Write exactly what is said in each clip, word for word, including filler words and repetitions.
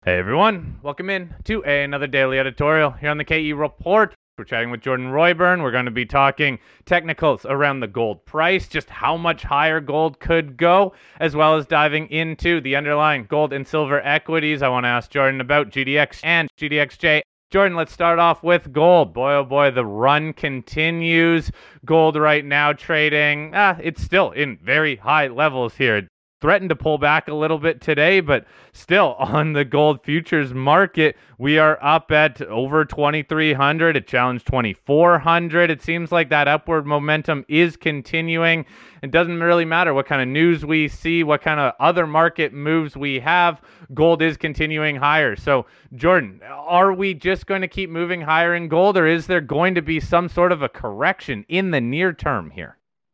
Hey everyone, welcome in to another daily editorial here on the K E Report. We're chatting with Jordan Royburn. We're going to be talking technicals around the gold price, just how much higher gold could go, as well as diving into the underlying gold and silver equities. I want to ask Jordan about G D X and G D X J. Jordan, let's start off with gold. Boy, oh boy, the run continues. Gold right now trading, ah, it's still in very high levels here. Threatened to pull back a little bit today, but still on the gold futures market, we are up at over twenty-three hundred. It challenged twenty-four hundred. It seems like that upward momentum is continuing. It doesn't really matter what kind of news we see, what kind of other market moves we have. Gold is continuing higher. So, Jordan, are we just going to keep moving higher in gold, or is there going to be some sort of a correction in the near term here?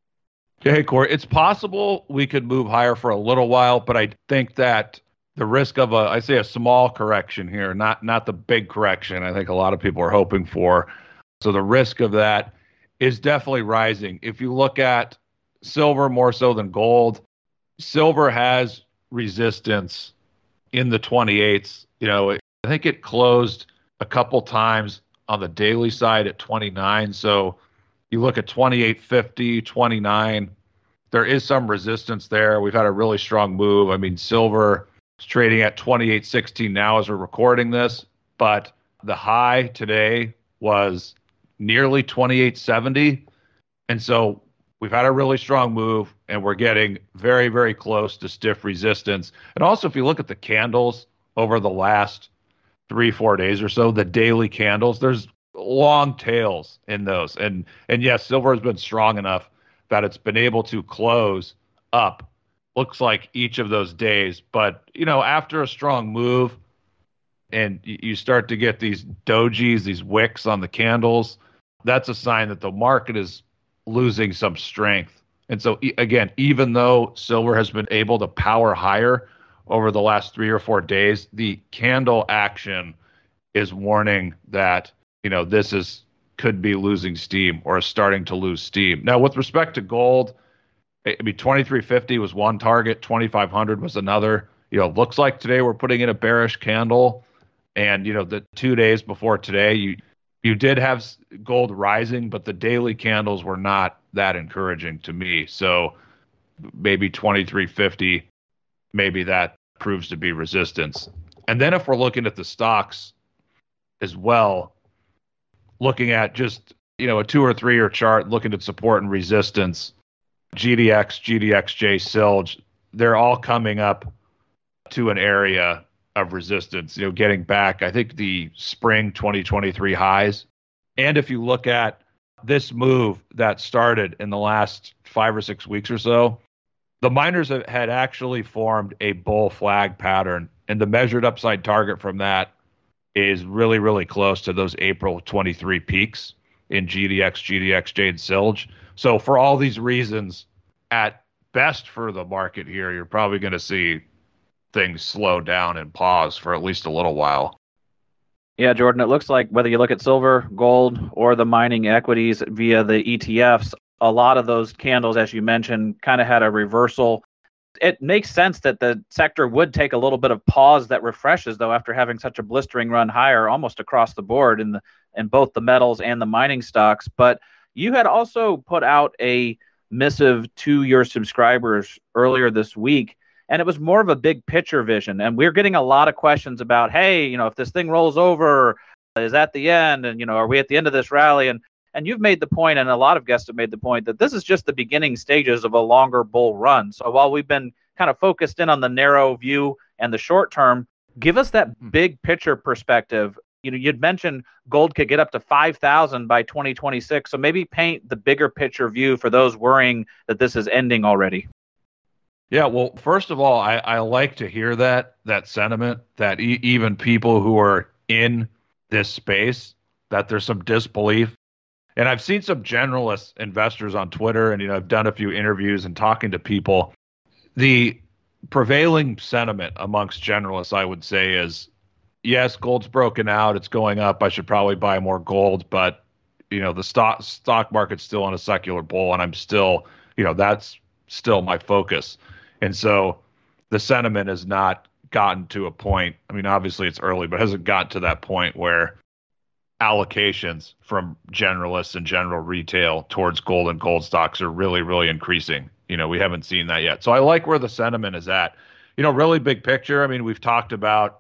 Hey, Corey, it's possible we could move higher for a little while, but I think that the risk of a, I say a small correction here, not not the big correction I think a lot of people are hoping for. So the risk of that is definitely rising. If you look at silver more so than gold, silver has resistance in the twenty-eights. You know, I think it closed a couple times on the daily side at twenty-nine. So you look at twenty-eight fifty, twenty-nine, there is some resistance there. We've had a really strong move. I mean, silver is trading at twenty-eight sixteen now as we're recording this, but the high today was nearly twenty-eight seventy. And so we've had a really strong move, and we're getting very, very close to stiff resistance. And also, if you look at the candles over the last three, four days or so, the daily candles, there's long tails in those. And and yes, silver has been strong enough that it's been able to close up, looks like each of those days. But, you know, after a strong move and you start to get these dojis, these wicks on the candles, that's a sign that the market is losing some strength. And so, again, even though silver has been able to power higher over the last three or four days, the candle action is warning that, you know, this is could be losing steam or starting to lose steam. Now, with respect to gold, I mean, twenty-three fifty was one target, twenty-five hundred was another. You know, looks like today we're putting in a bearish candle. And, you know, the two days before today, you you did have gold rising, but the daily candles were not that encouraging to me. So maybe twenty-three fifty, maybe that proves to be resistance. And then if we're looking at the stocks as well, looking at just, you know, a two or three year chart, looking at support and resistance, G D X, G D X J, Silge, they're all coming up to an area of resistance, you know, getting back, I think, the spring twenty twenty-three highs. And if you look at this move that started in the last five or six weeks or so, the miners have, had actually formed a bull flag pattern, and the measured upside target from that is really, really close to those April twenty-three peaks in G D X, G D X J, and Silge. So for all these reasons, at best for the market here, you're probably going to see things slow down and pause for at least a little while. Yeah, Jordan, it looks like whether you look at silver, gold, or the mining equities via the E T Fs, a lot of those candles, as you mentioned, kind of had a reversal. It makes sense that the sector would take a little bit of pause that refreshes, though, after having such a blistering run higher almost across the board in the in both the metals and the mining stocks. But you had also put out a missive to your subscribers earlier this week, and it was more of a big picture vision. And we're getting a lot of questions about, hey, you know, if this thing rolls over, is that the end? And, you know, are we at the end of this rally? And And you've made the point, and a lot of guests have made the point, that this is just the beginning stages of a longer bull run. So while we've been kind of focused in on the narrow view and the short term, give us that big picture perspective. You know, you'd mentioned gold could get up to five thousand by twenty twenty-six. So maybe paint the bigger picture view for those worrying that this is ending already. Yeah, well, first of all, I, I like to hear that, that sentiment, that e- even people who are in this space, that there's some disbelief. And I've seen some generalist investors on Twitter, and, you know, I've done a few interviews and talking to people. The prevailing sentiment amongst generalists, I would say, is, yes, gold's broken out. It's going up. I should probably buy more gold. But, you know, the stock stock market's still on a secular bull, and I'm still, you know, that's still my focus. And so the sentiment is not gotten to a point. I mean, obviously it's early, but hasn't gotten to that point where allocations from generalists and general retail towards gold and gold stocks are really, really increasing. You know, we haven't seen that yet. So I like where the sentiment is at. You know, really big picture. I mean, we've talked about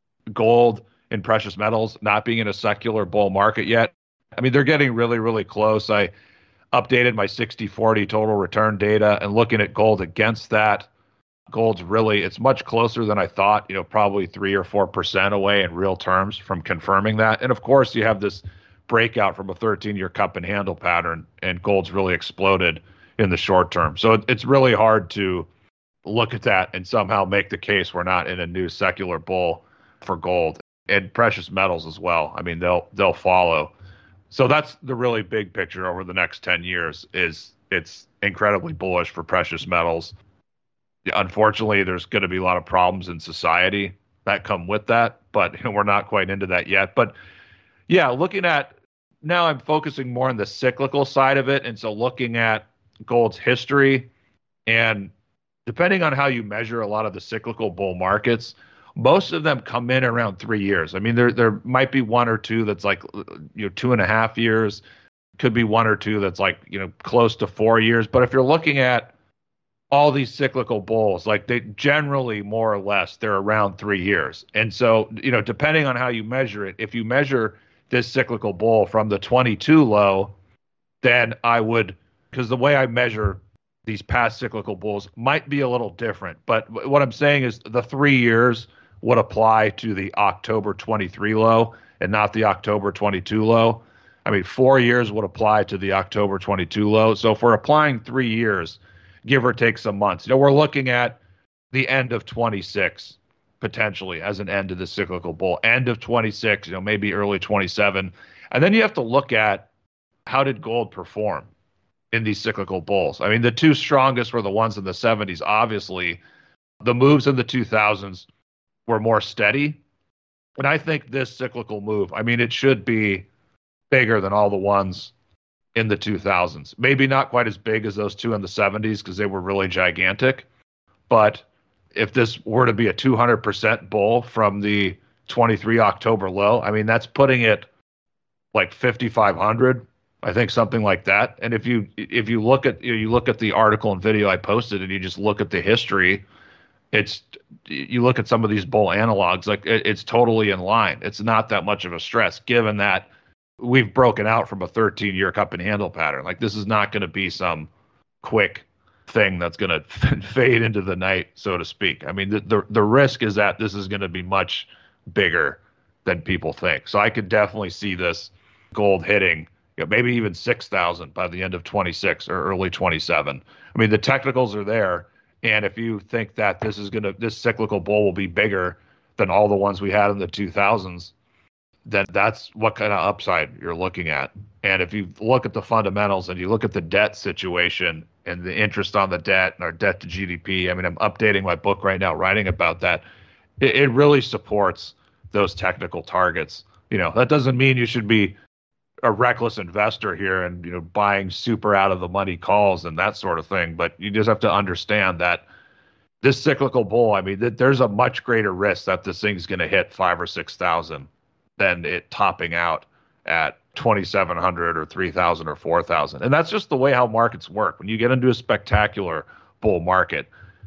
gold and precious metals not being in a secular bull market yet. I mean, they're getting really, really close. I updated my sixty forty total return data and looking at gold against that. Gold's really, it's much closer than I thought, you know, probably three or four percent away in real terms from confirming that. And of course, you have this breakout from a thirteen year cup and handle pattern, and gold's really exploded in the short term. So it, it's really hard to look at that and somehow make the case we're not in a new secular bull for gold and precious metals as well. I mean, they'll they'll follow. So that's the really big picture over the next ten years is it's incredibly bullish for precious metals. Unfortunately, there's going to be a lot of problems in society that come with that, but you know, we're not quite into that yet. But yeah, looking at now I'm focusing more on the cyclical side of it. And so looking at gold's history, and depending on how you measure a lot of the cyclical bull markets, most of them come in around three years. I mean, there there might be one or two that's like, you know, two and a half years. Could be one or two that's like, you know, close to four years. But if you're looking at all these cyclical bulls, like they generally more or less, they're around three years. And so, you know, depending on how you measure it, if you measure this cyclical bull from the twenty-two low, then I would, because the way I measure these past cyclical bulls might be a little different. But what I'm saying is the three years would apply to the October twenty-three low and not the October twenty-two low. I mean, four years would apply to the October twenty-two low. So if we're applying three years, give or take some months, you know, we're looking at the end of twenty-six potentially as an end to the cyclical bull, end of twenty-six, you know, maybe early twenty-seven. And then you have to look at how did gold perform in these cyclical bulls. I mean, the two strongest were the ones in the seventies. Obviously, the moves in the two thousands were more steady. And I think this cyclical move, I mean, it should be bigger than all the ones in the two thousands. Maybe not quite as big as those two in the seventies because they were really gigantic. But if this were to be a two hundred percent bull from the twenty-three October low, I mean, that's putting it like fifty-five hundred, I think, something like that. And if you if you look at you look at the article and video I posted and you just look at the history, it's you look at some of these bull analogs, like it, it's totally in line. It's not that much of a stress given that we've broken out from a thirteen year cup and handle pattern. Like this is not going to be some quick thing that's going to fade into the night, so to speak. I mean, the, the, the risk is that this is going to be much bigger than people think. So I could definitely see this gold hitting, you know, maybe even six thousand by the end of twenty-six or early twenty-seven. I mean, the technicals are there. And if you think that this is going to, this cyclical bull will be bigger than all the ones we had in the two thousands, then that's what kind of upside you're looking at. And if you look at the fundamentals and you look at the debt situation and the interest on the debt and our debt to G D P, I mean, I'm updating my book right now, writing about that. It, it really supports those technical targets. You know, that doesn't mean you should be a reckless investor here and, you know, buying super out of the money calls and that sort of thing. But you just have to understand that this cyclical bull, I mean, th- there's a much greater risk that this thing's going to hit five or six thousand than it topping out at twenty-seven hundred or three thousand or four thousand. And that's just the way how markets work. When you get into a spectacular bull market,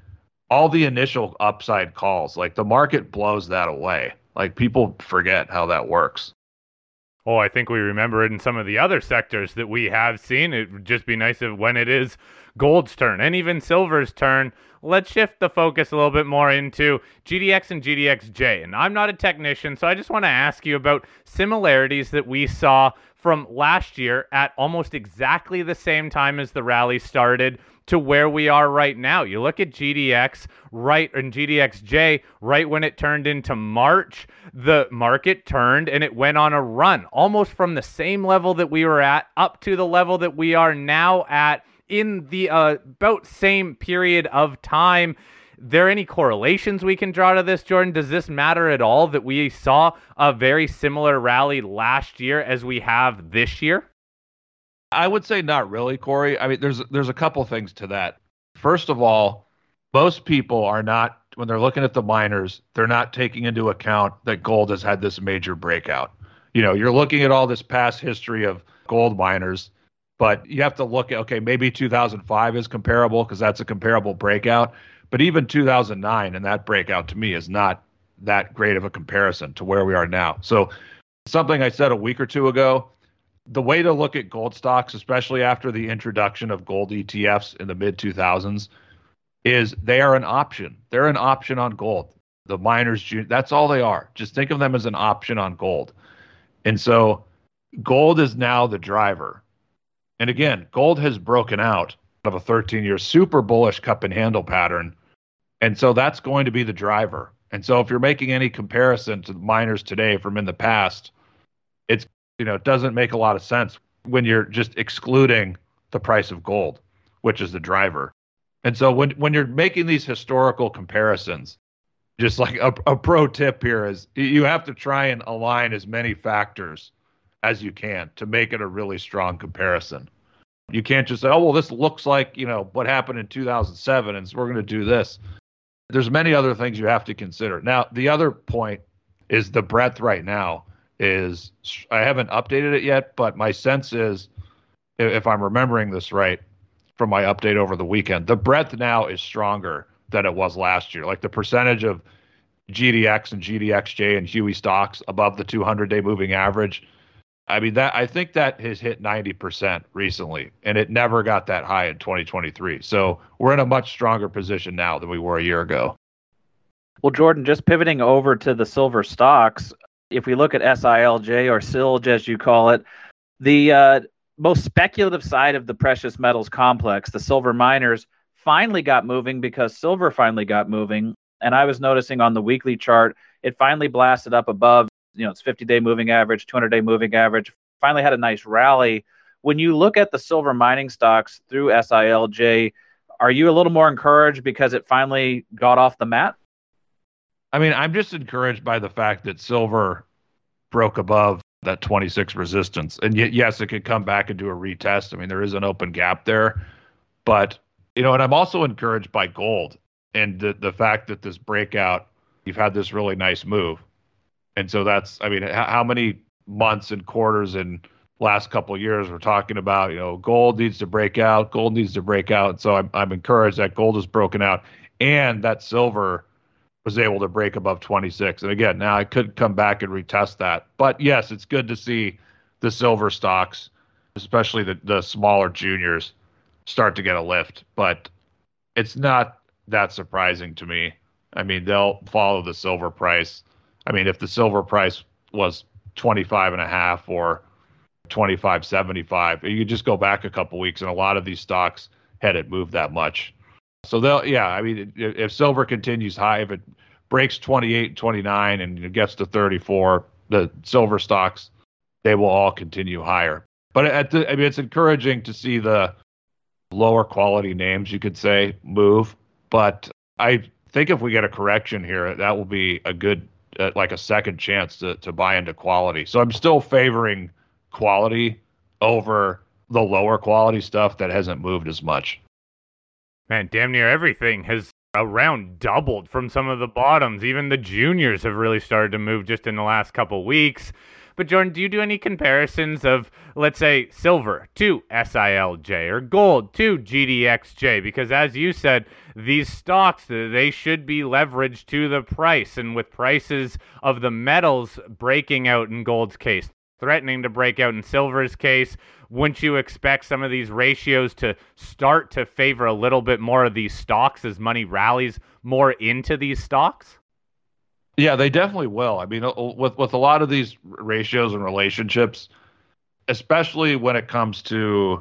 all the initial upside calls, like the market blows that away. Like people forget how that works. Oh, I think we remember it in some of the other sectors that we have seen. It would just be nice if when it is gold's turn and even silver's turn, let's shift the focus a little bit more into G D X and G D X J. And I'm not a technician, so I just want to ask you about similarities that we saw from last year at almost exactly the same time as the rally started to where we are right now. You look at G D X right and G D X J right when it turned into March, the market turned and it went on a run almost from the same level that we were at up to the level that we are now at in the uh, about same period of time. There any correlations we can draw to this, Jordan? Does this matter at all that we saw a very similar rally last year as we have this year? I would say not really, Corey. I mean, there's there's a couple things to that. First of all, most people are not when they're looking at the miners, they're not taking into account that gold has had this major breakout. You know, you're looking at all this past history of gold miners, but you have to look at, okay, maybe two thousand five is comparable because that's a comparable breakout. But even two thousand nine and that breakout to me is not that great of a comparison to where we are now. So something I said a week or two ago, the way to look at gold stocks, especially after the introduction of gold E T Fs in the mid two thousands, is they are an option. They're an option on gold. The miners, that's all they are. Just think of them as an option on gold. And so gold is now the driver. And again, gold has broken out of a thirteen-year super bullish cup and handle pattern. And so that's going to be the driver. And so if you're making any comparison to the miners today from in the past, it's, you know, it doesn't make a lot of sense when you're just excluding the price of gold, which is the driver. And so when, when you're making these historical comparisons, just like a, a pro tip here is you have to try and align as many factors as you can to make it a really strong comparison. You can't just say, oh, well, this looks like, you know, what happened in two thousand seven, and so we're going to do this. There's many other things you have to consider. Now, the other point is the breadth right now is, I haven't updated it yet, but my sense is, if I'm remembering this right from my update over the weekend, the breadth now is stronger than it was last year. Like the percentage of G D X and G D X J and Huey stocks above the two hundred day moving average, I mean, that I think that has hit ninety percent recently, and it never got that high in twenty twenty-three. So we're in a much stronger position now than we were a year ago. Well, Jordan, just pivoting over to the silver stocks, if we look at S I L J or S I L J as you call it, the uh, most speculative side of the precious metals complex, the silver miners, finally got moving because silver finally got moving. And I was noticing on the weekly chart, it finally blasted up above, you know, it's fifty day moving average, two hundred day moving average, finally had a nice rally. When you look at the silver mining stocks through S I L J, are you a little more encouraged because it finally got off the mat? I mean, I'm just encouraged by the fact that silver broke above that twenty-six resistance. And yet, yes, it could come back and do a retest. I mean, there is an open gap there. But, you know, and I'm also encouraged by gold and the, the fact that this breakout, you've had this really nice move. And so that's, I mean, how many months and quarters and last couple of years we're talking about, you know, gold needs to break out, gold needs to break out. So I'm, I'm encouraged that gold is broken out and that silver was able to break above twenty-six. And again, now I could come back and retest that. But yes, it's good to see the silver stocks, especially the, the smaller juniors, start to get a lift. But it's not that surprising to me. I mean, they'll follow the silver price. I mean, if the silver price was twenty-five and a half or twenty-five seventy-five, you just go back a couple weeks and a lot of these stocks hadn't moved that much. So they'll, yeah, I mean, if, if silver continues high, if it breaks twenty-eight, twenty-nine and it gets to thirty-four, the silver stocks, they will all continue higher. But at the, I mean, it's encouraging to see the lower quality names, you could say, move. But I think if we get a correction here, that will be a good, uh, like a second chance to, to buy into quality. So I'm still favoring quality over the lower quality stuff that hasn't moved as much. Man, damn near everything has around doubled from some of the bottoms. Even the juniors have really started to move just in the last couple weeks. But Jordan, do you do any comparisons of, let's say, silver to S I L J or gold to G D X J? Because as you said, these stocks, they should be leveraged to the price. And with prices of the metals breaking out in gold's case, threatening to break out in silver's case, wouldn't you expect some of these ratios to start to favor a little bit more of these stocks as money rallies more into these stocks? Yeah, they definitely will. I mean, with with a lot of these ratios and relationships, especially when it comes to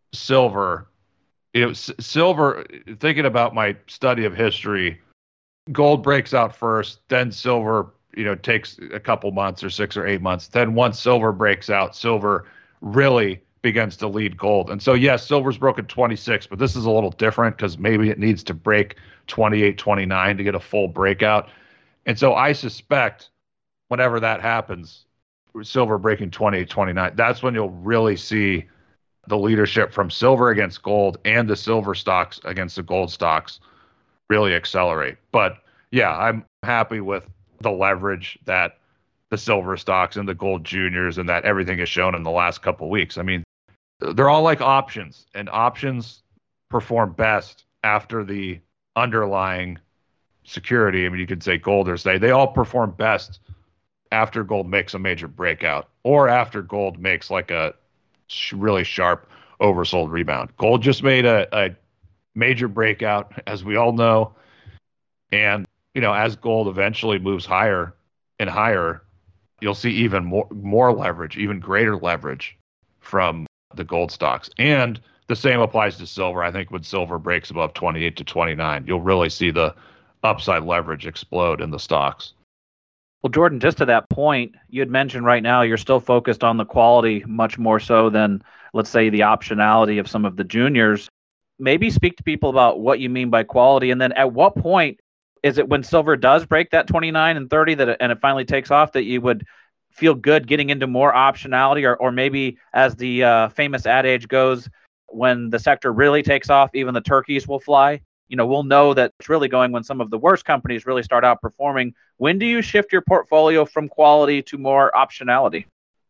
silver, you know, s- silver, thinking about my study of history, gold breaks out first, then silver, you know, takes a couple months or six or eight months. Then once silver breaks out, silver really begins to lead gold. And so, yes, silver's broken twenty-six, but this is a little different because maybe it needs to break twenty-eight, twenty-nine to get a full breakout. And so I suspect whenever that happens, silver breaking twenty-eight, twenty-nine, that's when you'll really see the leadership from silver against gold and the silver stocks against the gold stocks really accelerate. But yeah, I'm happy with the leverage that the silver stocks and the gold juniors and that everything has shown in the last couple of weeks. I mean, they're all like options, and options perform best after the underlying security. I mean, you could say gold or say they all perform best after gold makes a major breakout or after gold makes like a sh- really sharp oversold rebound. Gold just made a, a major breakout, as we all know. And, you know, as gold eventually moves higher and higher, you'll see even more, more leverage, even greater leverage from the gold stocks. And the same applies to silver. I think when silver breaks above twenty-eight to twenty-nine, you'll really see the upside leverage explode in the stocks. Well, Jordan, just to that point, you had mentioned right now you're still focused on the quality much more so than, let's say, the optionality of some of the juniors. Maybe speak to people about what you mean by quality, and then at what point is it when silver does break that twenty-nine and thirty that it, and it finally takes off that you would feel good getting into more optionality, or or maybe as the uh, famous adage goes, when the sector really takes off, even the turkeys will fly. You know, we'll know that it's really going when some of the worst companies really start outperforming. When do you shift your portfolio from quality to more optionality?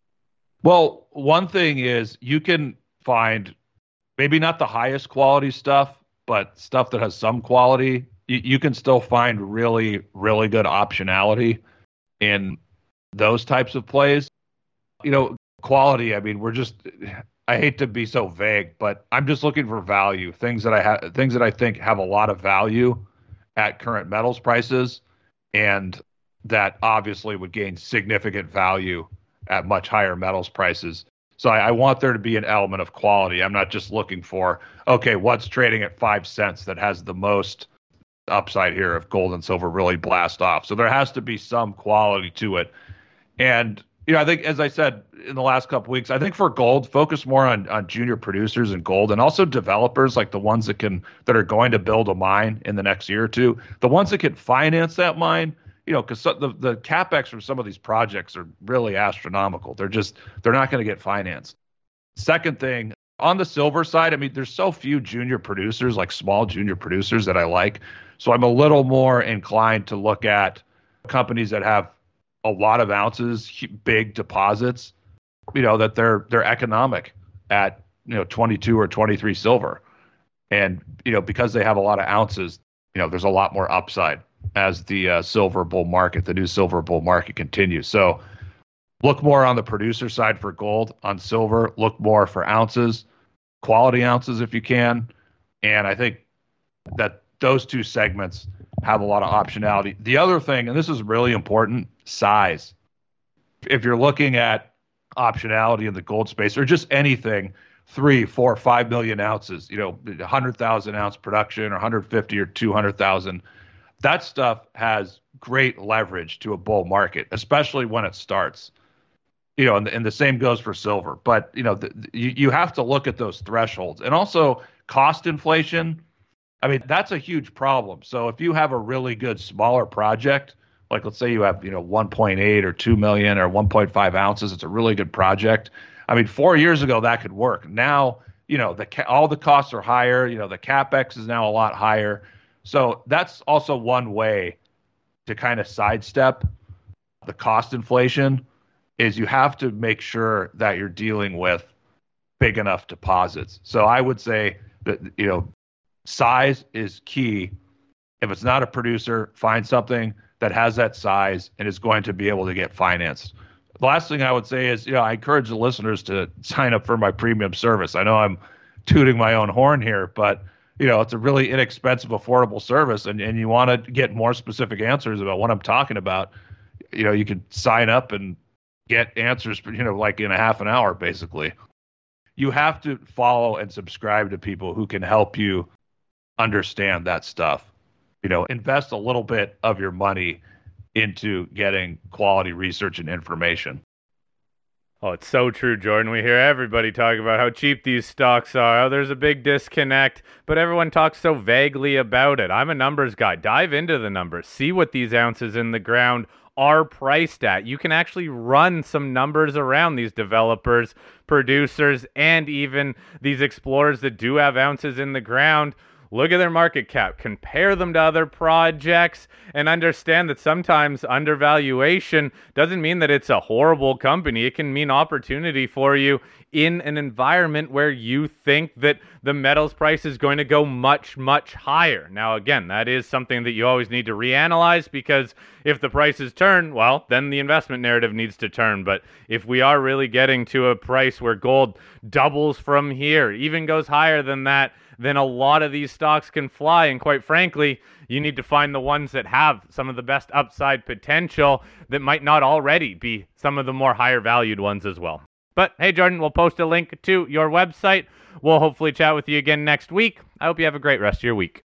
Well, one thing is you can find maybe not the highest quality stuff, but stuff that has some quality. You, you can still find really, really good optionality in those types of plays. You know, quality, I mean, we're just, I hate to be so vague, but I'm just looking for value, things that I have, things that I think have a lot of value at current metals prices, and that obviously would gain significant value at much higher metals prices. So I, I want there to be an element of quality. I'm not just looking for, okay, what's trading at five cents that has the most upside here if gold and silver really blast off. So there has to be some quality to it. And, you know, I think, as I said in the last couple of weeks, I think for gold, focus more on, on junior producers in gold, and also developers, like the ones that can, that are going to build a mine in the next year or two, the ones that can finance that mine, you know, because the, the CapEx from some of these projects are really astronomical. They're just, they're not going to get financed. Second thing, on the silver side, I mean, there's so few junior producers, like small junior producers, that I like. So I'm a little more inclined to look at companies that have a lot of ounces, big deposits, you know, that they're they're economic at, you know, twenty-two or twenty-three silver. And, you know, because they have a lot of ounces, you know, there's a lot more upside as the uh, silver bull market, the new silver bull market continues. So look more on the producer side for gold. On silver, look more for ounces, quality ounces if you can. And I think that those two segments have a lot of optionality. The other thing, and this is really important, size. If you're looking at optionality in the gold space or just anything, three, four, five million ounces, you know, one hundred thousand ounce production or one hundred fifty or two hundred thousand, that stuff has great leverage to a bull market, especially when it starts. You know, and the, and the same goes for silver. But, you know, the, the, you, you have to look at those thresholds. And also cost inflation, I mean, that's a huge problem. So if you have a really good smaller project, like let's say you have, you know, one point eight or two million or one point five ounces, it's a really good project. I mean, four years ago, that could work. Now, you know, the all the costs are higher. You know, the CapEx is now a lot higher. So that's also one way to kind of sidestep the cost inflation, is you have to make sure that you're dealing with big enough deposits. So I would say that, you know, size is key. If it's not a producer, find something that has that size and is going to be able to get financed. The last thing I would say is, you know, I encourage the listeners to sign up for my premium service. I know I'm tooting my own horn here, but, you know, it's a really inexpensive, affordable service, and, and you want to get more specific answers about what I'm talking about, you know, you can sign up and get answers, you know, like in a half an hour, basically. You have to follow and subscribe to people who can help you understand that stuff. You know, invest a little bit of your money into getting quality research and information. Oh, it's so true, Jordan. We hear everybody talk about how cheap these stocks are. Oh, there's a big disconnect, but everyone talks so vaguely about it. I'm a numbers guy. Dive into the numbers. See what these ounces in the ground are priced at. You can actually run some numbers around these developers, producers, and even these explorers that do have ounces in the ground. look at their market cap, compare them to other projects, and understand that sometimes undervaluation doesn't mean that it's a horrible company. It can mean opportunity for you in an environment where you think that the metals price is going to go much, much higher. Now, again, that is something that you always need to reanalyze, because if the prices turn, well, then the investment narrative needs to turn. But if we are really getting to a price where gold doubles from here, even goes higher than that, then a lot of these stocks can fly. And quite frankly, you need to find the ones that have some of the best upside potential that might not already be some of the more higher valued ones as well. But hey, Jordan, we'll post a link to your website. We'll hopefully chat with you again next week. I hope you have a great rest of your week.